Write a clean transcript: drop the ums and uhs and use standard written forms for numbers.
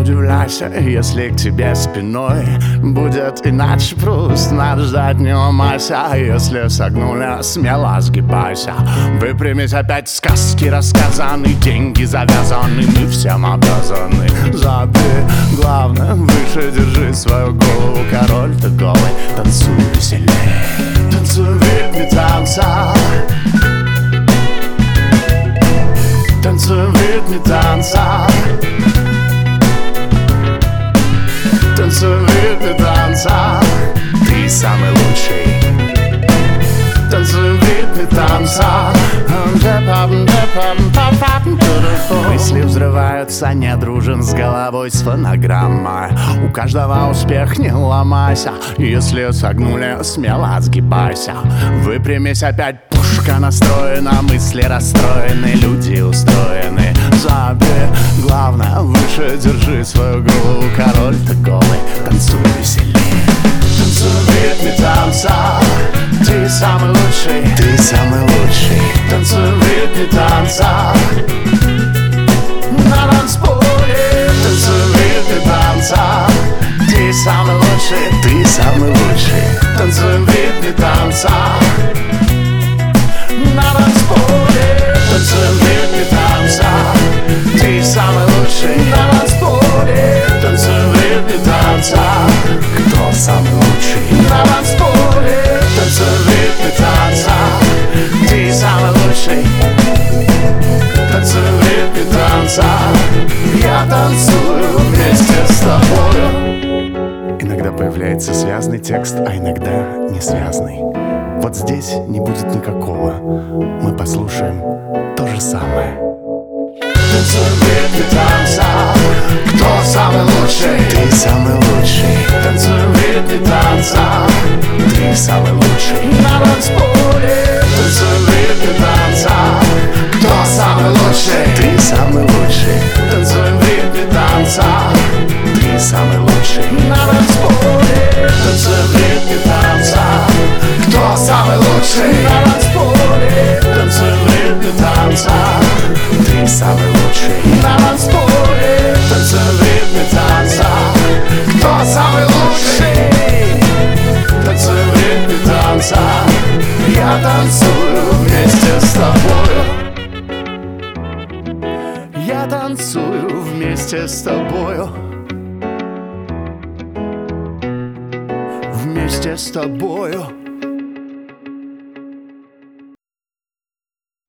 удивляйся, если к тебе спиной будет иначе пруст. Надо ждать, не ломайся, если согнули, смело сгибайся. Выпрямись, опять сказки рассказаны, деньги завязаны, мы всем обязаны. Забей, главное, выше держи свою голову, король ты голый, танцуй веселее. Танцуй в ритме танца, танцуй в ритме танца, танцуй в ритме танца, ты самый лучший. Танцуй в ритме танца. Мысли взрываются, не дружен с головой, с фонограммой. У каждого успех, не ломайся, если согнули, смело сгибайся. Выпрямись, опять пушка настроена, мысли расстроены, люди устроены. Забей, главное, выше держи свою голову, король ты голый, танцуй веселее. Танцуй в ритме танца, ты самый лучший, ты самый лучший. Танцуй в ритме танца, на танцполе. Танцуй в ритме танца, ты самый лучший, ты самый лучший. Танцуй в ритме танца, на танцполе. Танцуй в ритме танца, ты самый лучший, на танцполе. Танцуй в ритме танца, кто самый лучший, на танцполе. Танцуй в ритме танца, ты самый лучший. Танцуй в ритме танца, я танцую вместе с тобою. Иногда появляется связный текст, а иногда не связный. Вот здесь не будет никакого. Мы послушаем то же самое. Танцуй в ритме танца, кто самый лучший, ты самый лучший. Танцуй в ритме танца, ты самый лучший. На танцполе. Танцуй в ритме танца, кто самый лучший, ты самый лучший. Танцуй в ритме танца, ты самый лучший. На танцполе. Танцуй в ритме танца, кто самый лучший, на танцполе. Танцуй в ритме танца, ты самый лучший. На танцполе. Танцуй в ритме танца, кто самый лучший. Танцуй в ритме танца, я танцую вместе с тобою. Я танцую вместе с тобою. Вместе с тобою.